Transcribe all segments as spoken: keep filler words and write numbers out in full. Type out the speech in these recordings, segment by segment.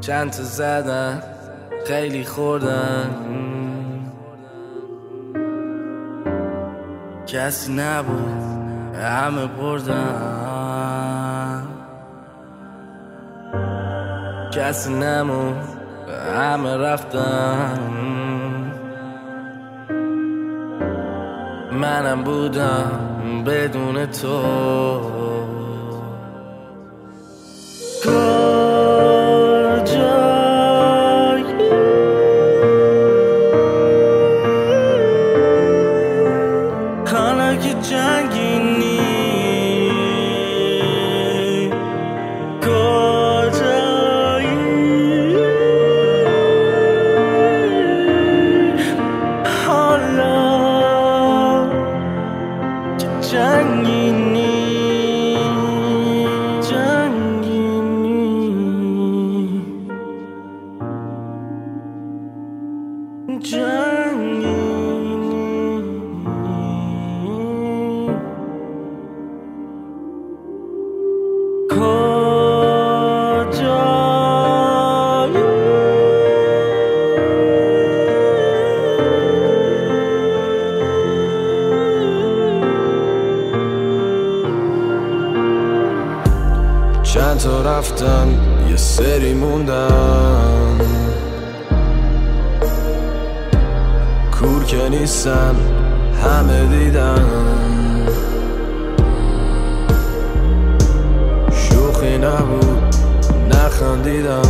چند تا زدن خیلی خوردن، کسی نبود همه بردن، کسی نمون همه رفتن. منم بودم بدون تو. حالا که جنگینی کجایی، حالا که جنگینی جنگینی جنگینی چند تا رفتن یه سری موندن، کور که نیستن همه دیدن. شوخی نبود نخندیدم،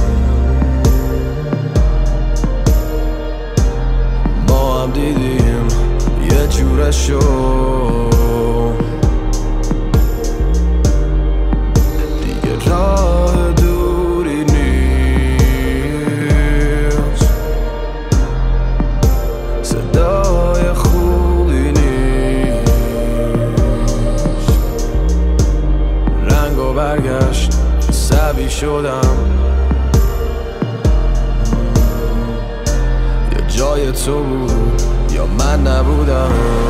ما هم دیدیم یه جورشو. راه دوری نیست، صدای خوبی نیست. رنگ و برگشت عصبی شدم، یا جای تو بود یا من نبودم.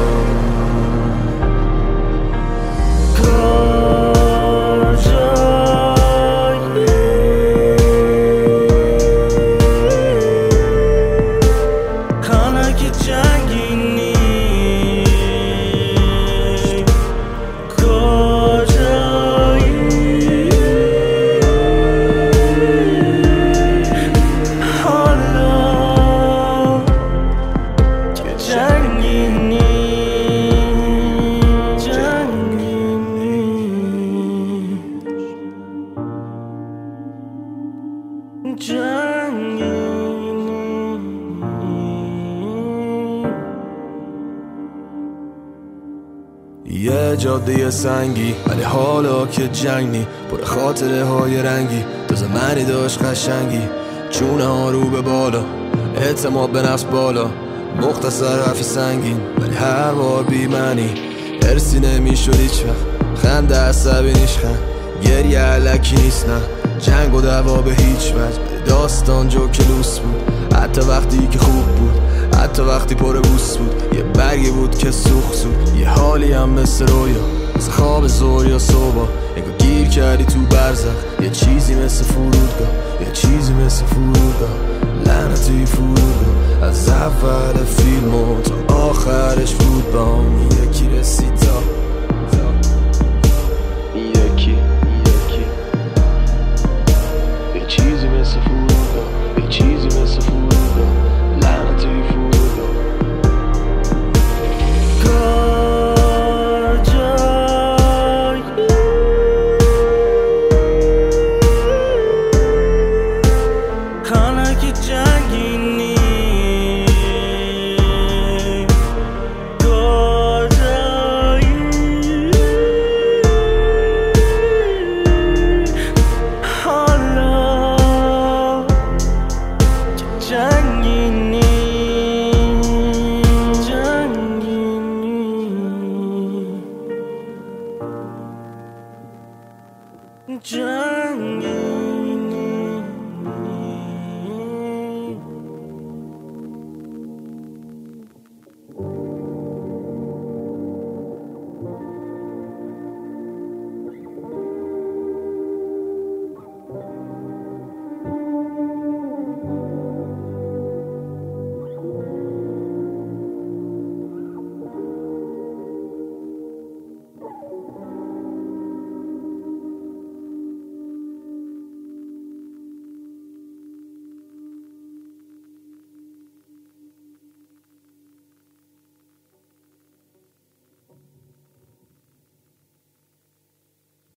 یه جاده سنگی ولی حالا که جنگ نی، پر خاطره های رنگی. تازه منی داشت قشنگی، چونه ها رو به بالا، اعتماد به نفس بالا. مختصر حرف سنگین ولی هر بار بی معنی. ارسی نمیشد هیچ وقت، خنده عصبی نیشخن، گریه علکی نیست نه. جنگ و دعوا به هیچ وجه، داستان جو کلوس بود. حتی وقتی که خوب بود، حتی وقتی پر بوس بود. یه برگی بود که سوخ سود، یه حالی هم مثل رویا، مثل خواب زور یا صبح. انگار گیر کردی تو برزخ، یه چیزی مثل فرودگاه، یه چیزی مثل فرودگاه. لعنتی فرودگاه، از اول فیلم تا آخرش فوتبال. یکی رسید